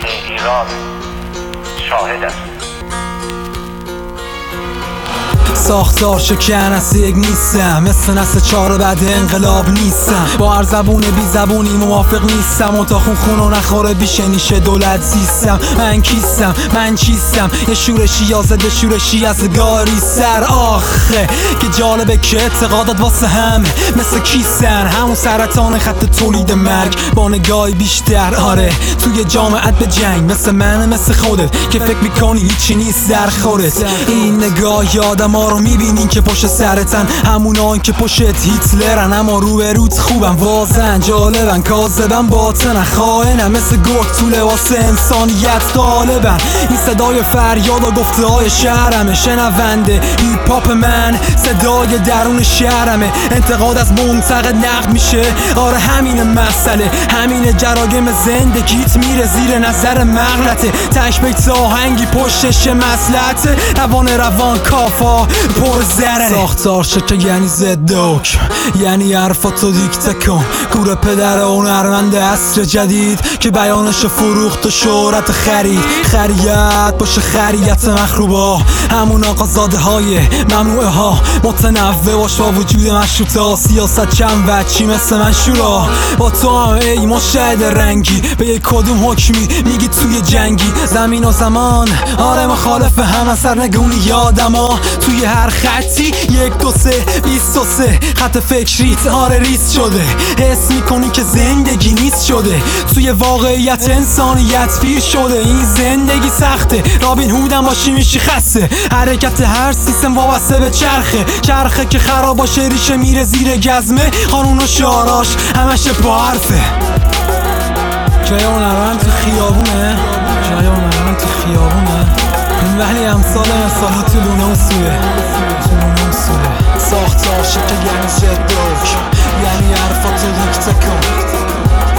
ایران شاهد است. ساختار شکن از یک نیستم، مثل نسل 4 بعد انقلاب نیستم. با هر زبون بی زبونی موافق نیستم، و تا خون و نخوره بیشنیشه دولت زیستم. من کیستم، من چیستم، یه شورشی یا ضد شورشی از گاری سر آخه که جالبه که اعتقادات واسه همه مثل کیسن، همون سرطان خط تولید مرگ با نگاهی بیشتر. آره توی جامعت به جنگ مثل من مثل خودت که فکر میکنی هیچی نیست در خورت. این نگاه آدم ها رو میبینین که پشت سرتن، همونان که پشت هیتلرن اما رو به روت خوبن، واضحن، جالبن، کاذبن، باطنن، خائنن، مثل گرگ تو لباس انسانیت غالبن. این صدای فریاد و گفته های شهرمه، شنونده هیپ هاپ من صدای درون شهرمه. انتقاد از منتقد نقد میشه، آره همین مسئله، همین جرایم زندگیت میره زیر نظر مغلطه. تش بیت آهنگی پشتش مصلحته، روان کافا پر زره. ساختار شکل یعنی ضدک، یعنی حرفاتو دیکته کن. گور پدر هنرمند عصر جدید که بیانش فروخت و شهرت خرید. خریت باشه خریت مخروبا، همون آقازاده های ممنوعه ها. متنوع باش با وجود مشروطه، سیاست چند وچی مثل من شورا. با تو هم ای مشاهد رنگی، به یک کدوم حکمی میگی توی جنگی. زمین و زمان آره مخالف هم، اثر نگونی یادم ها توی هر خطی 1 2 3 23 خط فکریت آره ریس شده. حس میکنی که زندگی نیست شده، توی واقعیت انسانیت پیر شده. این زندگی سخته، رابین هودم باشی میشی خسته. حرکت هر سیستم وابسته به چرخه که خراب باشه ریشه میره زیر گزمه. قانون و شعاراش همش با حرفه. جای هنرمند تو خیابونه، جای هنرمند تو خیابونه، ولی امثال تو لونه و سوره. ساختار شکل یعنی ضدک، یعنی حرفاتو دیکته کن.